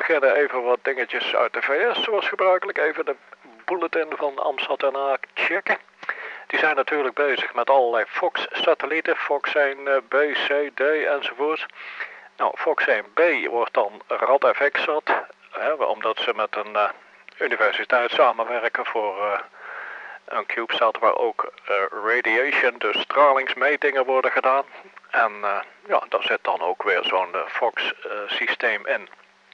beginnen even wat dingetjes uit de VS, zoals gebruikelijk. Even de bulletin van AMSAT en A checken. Die zijn natuurlijk bezig met allerlei Fox-satellieten, Fox 1B, C, D enzovoort. Nou, Fox 1B wordt dan RadFX-sat, omdat ze met een universiteit samenwerken voor een CubeSat waar ook radiation, dus stralingsmetingen worden gedaan. En ja, daar zit dan ook weer zo'n Fox-systeem in.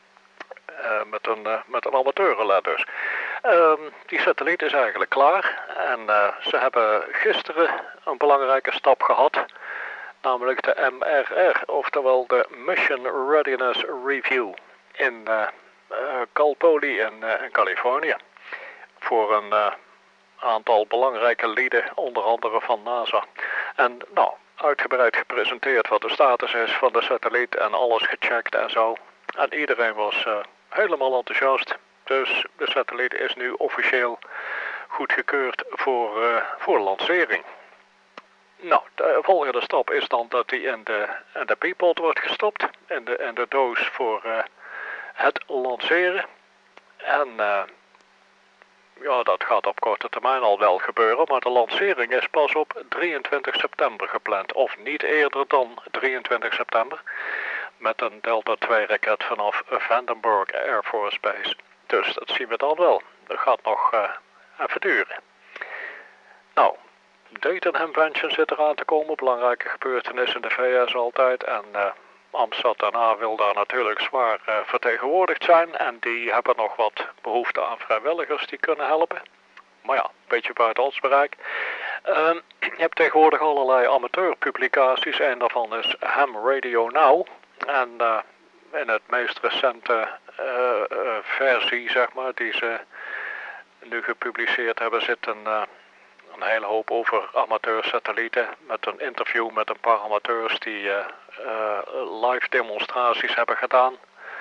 Met een amateurrelais dus. Die satelliet is eigenlijk klaar. En ze hebben gisteren een belangrijke stap gehad. Namelijk de MRR, oftewel de Mission Readiness Review. In Cal Poly in Californië. Voor een aantal belangrijke lieden, onder andere van NASA. En nou, uitgebreid gepresenteerd wat de status is van de satelliet en alles gecheckt en zo. En iedereen was helemaal enthousiast. Dus de satelliet is nu officieel goedgekeurd voor lancering. Nou, de volgende stap is dan dat die in de Peapod wordt gestopt. In de doos voor het lanceren. En ja, dat gaat op korte termijn al wel gebeuren, maar de lancering is pas op 23 september gepland. Of niet eerder dan 23 september. Met een Delta II raket vanaf Vandenberg Air Force Base. Dus dat zien we dan wel. Dat gaat nog even duren. Nou, Dayton Convention zit eraan te komen. Belangrijke gebeurtenis in de VS altijd. En AMSAT daarna wil daar natuurlijk zwaar vertegenwoordigd zijn. En die hebben nog wat behoefte aan vrijwilligers die kunnen helpen. Maar ja, een beetje buiten ons bereik. Je hebt tegenwoordig allerlei amateurpublicaties. Een daarvan is Ham Radio Now. En in het meest recente versie, zeg maar, die ze nu gepubliceerd hebben, zit een hele hoop over amateursatellieten. Met een interview met een paar amateurs die live demonstraties hebben gedaan.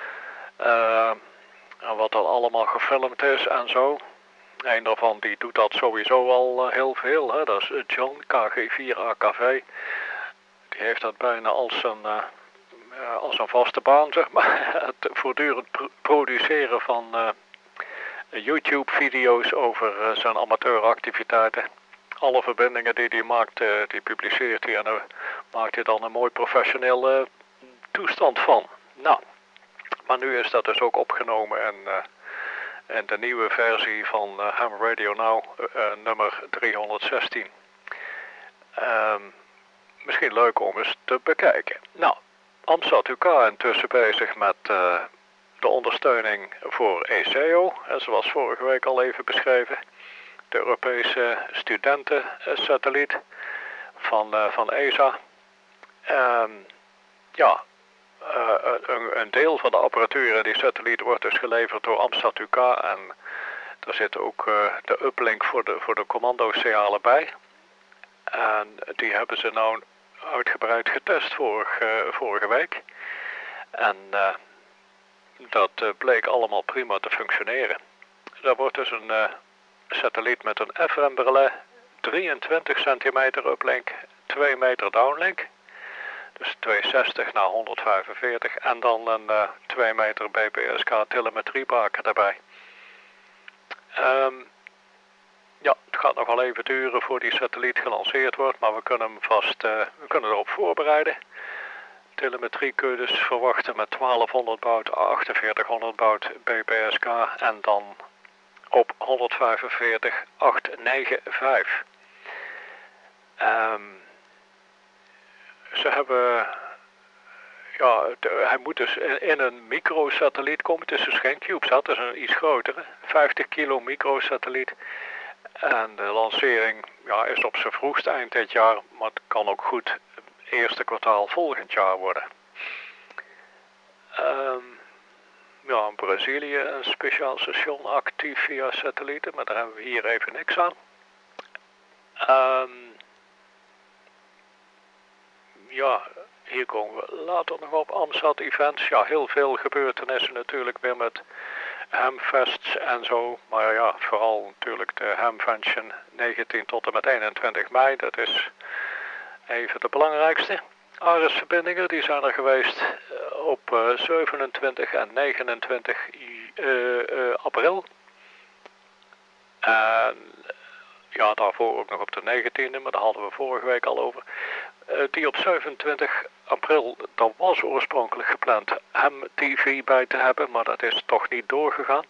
En wat er allemaal gefilmd is en zo. Een daarvan die doet dat sowieso al heel veel. Hè? Dat is John, KG4AKV. Die heeft dat bijna als een vaste baan, zeg maar. Het voortdurend produceren van YouTube-video's over zijn amateuractiviteiten. Alle verbindingen die hij maakt, die publiceert hij en daar maakt hij dan een mooi professioneel toestand van. Nou, maar nu is dat dus ook opgenomen in de nieuwe versie van Ham Radio Now, nummer 316. Misschien leuk om eens te bekijken. Nou, AMSAT UK intussen bezig met de ondersteuning voor ECO, zoals vorige week al even beschreven. De Europese studentensatelliet van ESA. Ja, een deel van de apparatuur in die satelliet wordt dus geleverd door AMSAT UK en daar zit ook de uplink voor de commando-signalen bij. En die hebben ze nou uitgebreid getest vorige week. En dat bleek allemaal prima te functioneren. Daar wordt dus een satelliet met een FRM-relais, 23 centimeter uplink, 2 meter downlink. Dus 260 naar 145 en dan een 2 meter BPSK telemetriebaken daarbij. Ja, het gaat nog wel even duren voor die satelliet gelanceerd wordt, maar we kunnen erop voorbereiden. Telemetrie kun je dus verwachten met 1200 baud, 4800 baud BPSK en dan op 145 895. Ze hebben, ja, hij moet dus in een microsatelliet komen. Het is dus geen CubeSat, het is een iets grotere, 50 kilo microsatelliet. En de lancering is op zijn vroegst eind dit jaar, maar het kan ook goed eerste kwartaal volgend jaar worden. In Brazilië een speciaal station actief via satellieten, maar daar hebben we hier even niks aan. Hier komen we later nog op AMSAT events. Ja, heel veel gebeurtenissen natuurlijk weer met Hamfests en zo. Maar ja, vooral natuurlijk de Hamvention 19 tot en met 21 mei. Dat is even de belangrijkste. ARIS-verbindingen, die zijn er geweest op 27 en 29 april. En ja, daarvoor ook nog op de 19e, maar daar hadden we vorige week al over. Die op 27 april, dat was oorspronkelijk gepland MTV bij te hebben, maar dat is toch niet doorgegaan.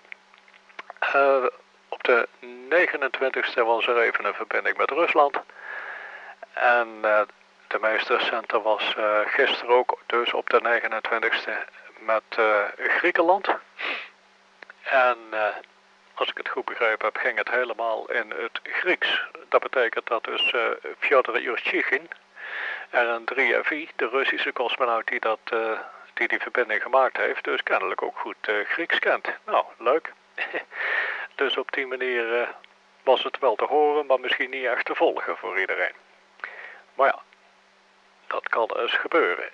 Op de 29e was er even een verbinding met Rusland. En de meest recente was gisteren ook, dus op de 29e met Griekenland. En als ik het goed begrepen heb, ging het helemaal in het Grieks. Dat betekent dat dus Fjodor Yurchikhin, RN3FI, de Russische cosmonaut die verbinding gemaakt heeft, dus kennelijk ook goed Grieks kent. Nou, leuk. Dus op die manier was het wel te horen, maar misschien niet echt te volgen voor iedereen. Maar ja, dat kan eens gebeuren.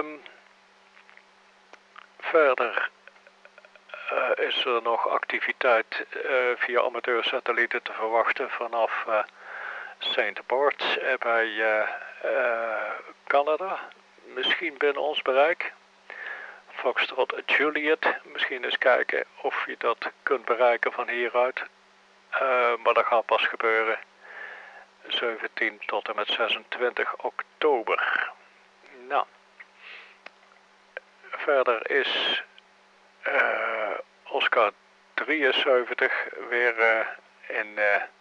Verder is er nog activiteit via amateursatellieten te verwachten vanaf St. Barts bij Canada. Misschien binnen ons bereik. Foxtrot Juliet, misschien eens kijken of je dat kunt bereiken van hieruit. Maar dat gaat pas gebeuren 17 tot en met 26 oktober. Nou, verder is Oscar 73 weer in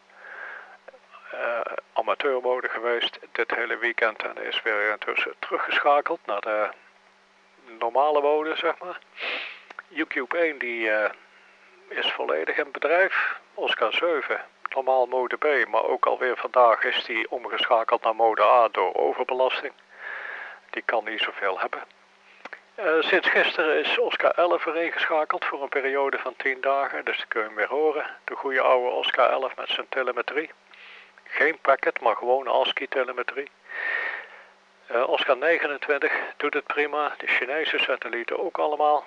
amateurmode geweest dit hele weekend en is weer intussen teruggeschakeld naar de normale mode, zeg maar. UCube 1 die is volledig in bedrijf. Oscar 7, normaal mode B, maar ook alweer vandaag is die omgeschakeld naar mode A door overbelasting. Die kan niet zoveel hebben. Sinds gisteren is Oscar 11 weer ingeschakeld voor een periode van 10 dagen, dus dat kun je hem weer horen. De goede oude Oscar 11 met zijn telemetrie. Geen packet, maar gewoon ASCII-telemetrie. Oscar 29 doet het prima, de Chinese satellieten ook allemaal.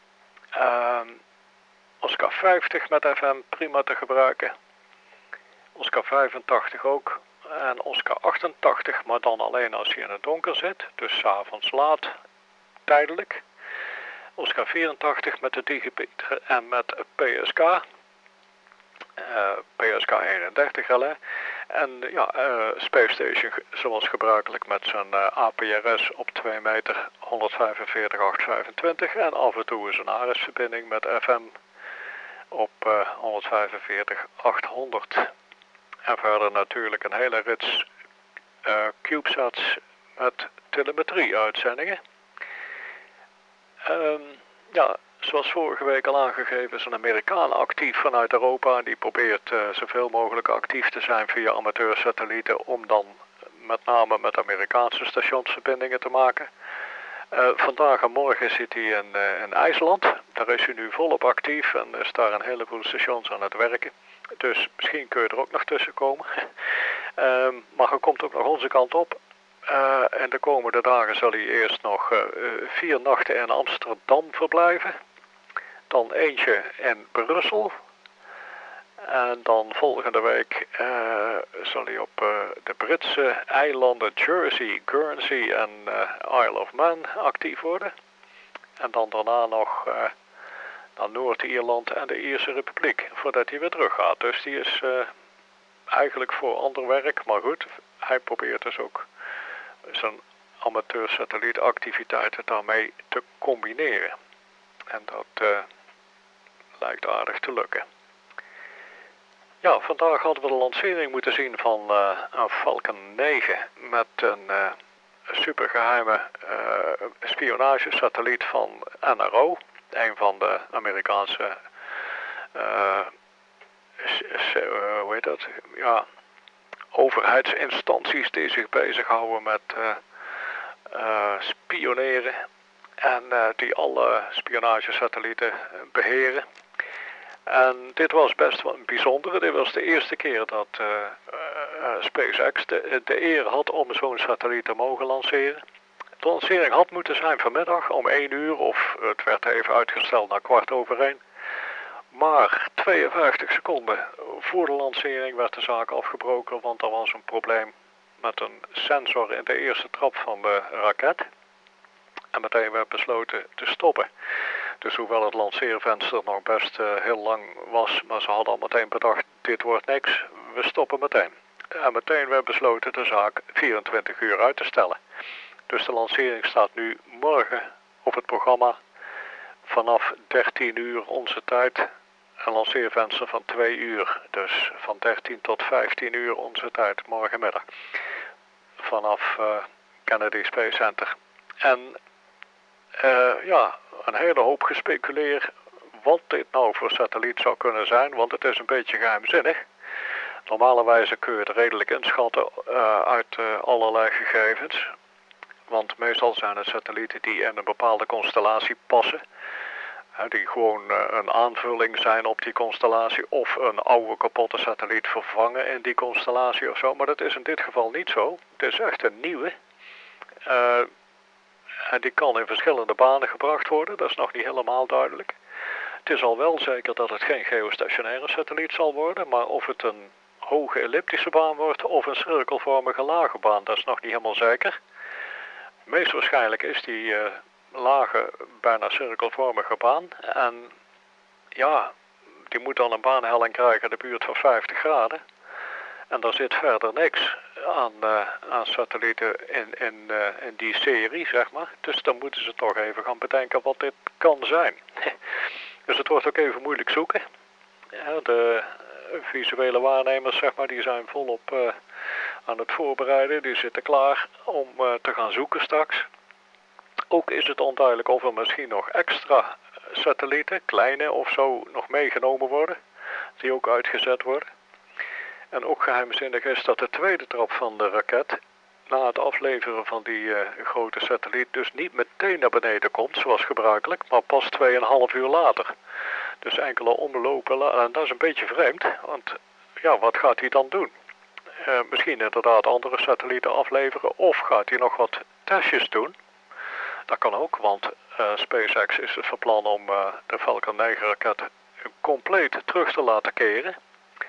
Oscar 50 met FM prima te gebruiken. Oscar 85 ook. En Oscar 88, maar dan alleen als hij in het donker zit, dus 's avonds laat, tijdelijk. Oscar 84 met de Digipeter en met PSK. PSK 31 al, hè. En ja, Space Station zoals gebruikelijk met zijn APRS op 2 meter 145-825 en af en toe is een ARIS-verbinding met FM op 145-800. En verder natuurlijk een hele rits CubeSats met telemetrie-uitzendingen. Ja, zoals vorige week al aangegeven is een Amerikaan actief vanuit Europa. Die probeert zoveel mogelijk actief te zijn via amateursatellieten om dan met name met Amerikaanse stationsverbindingen te maken. Vandaag en morgen zit hij in IJsland. Daar is hij nu volop actief en is daar een heleboel stations aan het werken. Dus misschien kun je er ook nog tussen komen. Maar hij komt ook nog onze kant op. En de komende dagen zal hij eerst nog 4 nachten in Amsterdam verblijven. Dan eentje in Brussel. En dan volgende week zal hij op de Britse eilanden Jersey, Guernsey en Isle of Man actief worden. En dan daarna nog naar Noord-Ierland en de Ierse Republiek voordat hij weer terug gaat. Dus die is eigenlijk voor ander werk, maar goed, hij probeert dus ook zijn amateursatellietactiviteiten daarmee te combineren. En dat lijkt aardig te lukken. Ja, vandaag hadden we de lancering moeten zien van een Falcon 9 met een supergeheime spionagesatelliet van NRO. Een van de Amerikaanse hoe heet dat? Ja, overheidsinstanties die zich bezighouden met spioneren en die alle spionagesatellieten beheren. En dit was best wel een bijzondere. Dit was de eerste keer dat SpaceX de eer had om zo'n satelliet te mogen lanceren. De lancering had moeten zijn vanmiddag om 1 uur of het werd even uitgesteld naar 1:15. Maar 52 seconden voor de lancering werd de zaak afgebroken, want er was een probleem met een sensor in de eerste trap van de raket. en meteen werd besloten te stoppen. Dus hoewel het lanceervenster nog best heel lang was, maar ze hadden al meteen bedacht, dit wordt niks, we stoppen meteen. En meteen werd besloten de zaak 24 uur uit te stellen. Dus de lancering staat nu morgen op het programma vanaf 13 uur onze tijd. Een lanceervenster van 2 uur, dus van 13 tot 15 uur onze tijd morgenmiddag. Vanaf Kennedy Space Center. En ja, een hele hoop gespeculeer wat dit nou voor satelliet zou kunnen zijn, want het is een beetje geheimzinnig. Normalerwijze kun je het redelijk inschatten uit allerlei gegevens. Want meestal zijn het satellieten die in een bepaalde constellatie passen. Die gewoon een aanvulling zijn op die constellatie of een oude kapotte satelliet vervangen in die constellatie of zo. Maar dat is in dit geval niet zo. Het is echt een nieuwe. En die kan in verschillende banen gebracht worden, dat is nog niet helemaal duidelijk. Het is al wel zeker dat het geen geostationaire satelliet zal worden, maar of het een hoge elliptische baan wordt of een cirkelvormige lage baan, dat is nog niet helemaal zeker. Meest waarschijnlijk is die lage, bijna cirkelvormige baan. En ja, die moet dan een baanhelling krijgen in de buurt van 50 graden. En daar zit verder niks aan satellieten in die serie, zeg maar. Dus dan moeten ze toch even gaan bedenken wat dit kan zijn. Dus het wordt ook even moeilijk zoeken. Ja, de visuele waarnemers, zeg maar, die zijn volop aan het voorbereiden. Die zitten klaar om te gaan zoeken straks. Ook is het onduidelijk of er misschien nog extra satellieten, kleine of zo, nog meegenomen worden. Die ook uitgezet worden. En ook geheimzinnig is dat de tweede trap van de raket na het afleveren van die grote satelliet dus niet meteen naar beneden komt, zoals gebruikelijk, maar pas 2,5 uur later. Dus enkele omlopen, en dat is een beetje vreemd, want ja, wat gaat hij dan doen? Misschien inderdaad andere satellieten afleveren, of gaat hij nog wat testjes doen? Dat kan ook, want SpaceX is het van plan om de Falcon 9 raket compleet terug te laten keren.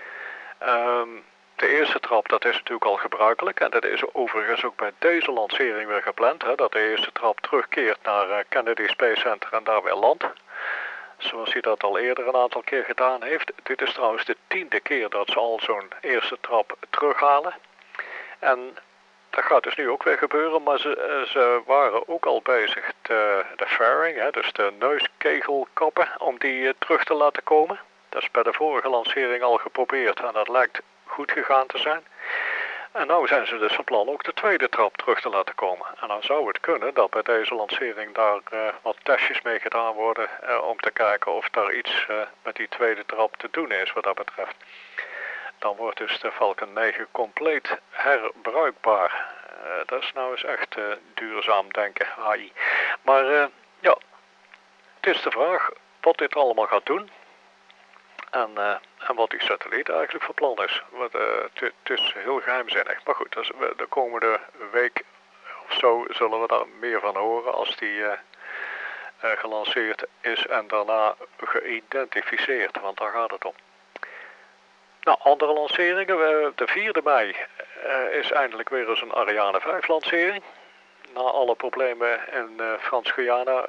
De eerste trap, dat is natuurlijk al gebruikelijk en dat is overigens ook bij deze lancering weer gepland. Hè, dat de eerste trap terugkeert naar Kennedy Space Center en daar weer landt. Zoals hij dat al eerder een aantal keer gedaan heeft. Dit is trouwens de 10e keer dat ze al zo'n eerste trap terughalen. En dat gaat dus nu ook weer gebeuren, maar ze waren ook al bezig de fairing, hè, dus de neuskegelkappen, om die terug te laten komen. Dat is bij de vorige lancering al geprobeerd en dat lijkt goed gegaan te zijn. En nu zijn ze dus van plan ook de tweede trap terug te laten komen. En dan zou het kunnen dat bij deze lancering daar wat testjes mee gedaan worden om te kijken of daar iets met die tweede trap te doen is wat dat betreft. Dan wordt dus de Falcon 9 compleet herbruikbaar. Dat is nou eens echt duurzaam denken, AI. Maar ja, het is de vraag wat dit allemaal gaat doen. En wat die satelliet eigenlijk van plan is. Het is heel geheimzinnig. Maar goed, dus de komende week of zo zullen we daar meer van horen als die gelanceerd is en daarna geïdentificeerd. Want daar gaat het om. Nou, andere lanceringen. De 4e mei is eindelijk weer eens een Ariane 5 lancering. Na alle problemen in Frans-Guyana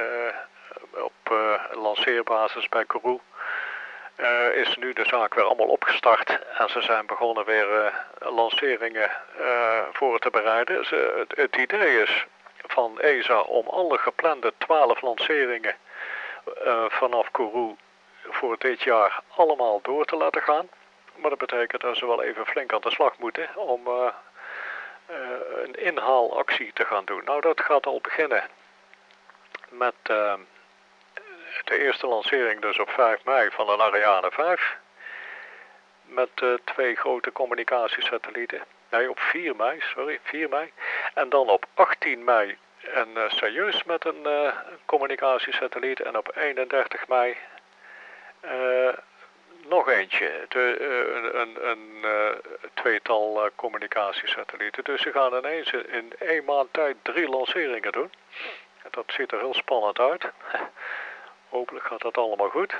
op lanceerbasis bij Kourou. Is nu de zaak weer allemaal opgestart en ze zijn begonnen weer lanceringen voor te bereiden. Het idee is van ESA om alle geplande 12 lanceringen vanaf Kourou voor dit jaar allemaal door te laten gaan. Maar dat betekent dat ze wel even flink aan de slag moeten om een inhaalactie te gaan doen. Nou, dat gaat al beginnen met de eerste lancering dus op 5 mei van een Ariane 5. Met 2 grote communicatiesatellieten. Nee, op 4 mei, sorry, 4 mei. En dan op 18 mei een Soyuz met een communicatiesatelliet. En op 31 mei nog eentje. Een tweetal communicatiesatellieten. Dus ze gaan ineens in 1 maand tijd 3 lanceringen doen. Dat ziet er heel spannend uit. Hopelijk gaat dat allemaal goed.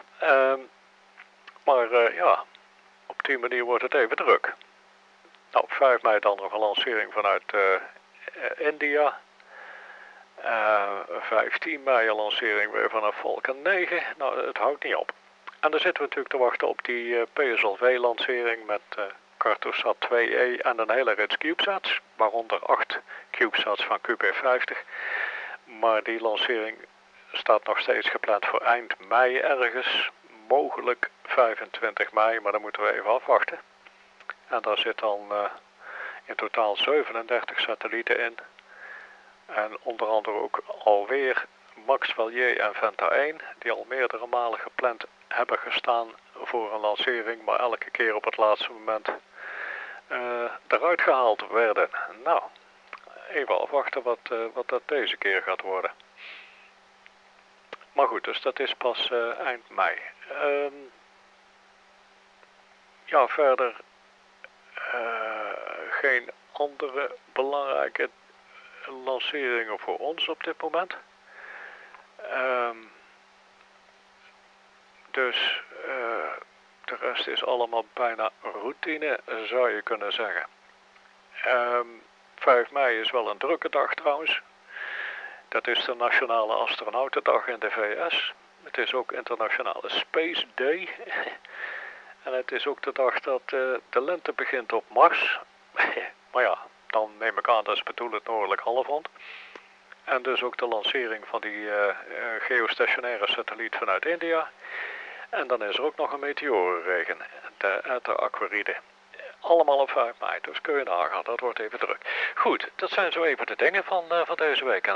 Maar ja, op die manier wordt het even druk. Nou, op 5 mei dan nog een lancering vanuit India. 15 mei een lancering weer vanaf Falcon 9. Nou, het houdt niet op. En dan zitten we natuurlijk te wachten op die PSLV-lancering met Cartosat 2E en een hele rits CubeSats, waaronder 8 CubeSats van QP50. Maar die lancering staat nog steeds gepland voor eind mei ergens, mogelijk 25 mei, maar dan moeten we even afwachten. En daar zit dan in totaal 37 satellieten in. En onder andere ook alweer Max Valier en Venta 1, die al meerdere malen gepland hebben gestaan voor een lancering, maar elke keer op het laatste moment eruit gehaald werden. Nou, even afwachten wat dat deze keer gaat worden. Maar goed, dus dat is pas eind mei. Ja, verder geen andere belangrijke lanceringen voor ons op dit moment. Dus de rest is allemaal bijna routine, zou je kunnen zeggen. 5 mei is wel een drukke dag trouwens. Dat is de Nationale Astronautendag in de VS. Het is ook Internationale Space Day. En het is ook de dag dat de lente begint op Mars. Maar ja, dan neem ik aan dat is bedoeld het noordelijk halfrond. En dus ook de lancering van die geostationaire satelliet vanuit India. En dan is er ook nog een meteorenregen, de Eta Aquaride. Allemaal op 5 mei, dus kun je nagaan, dat wordt even druk. Goed, dat zijn zo even de dingen van deze week.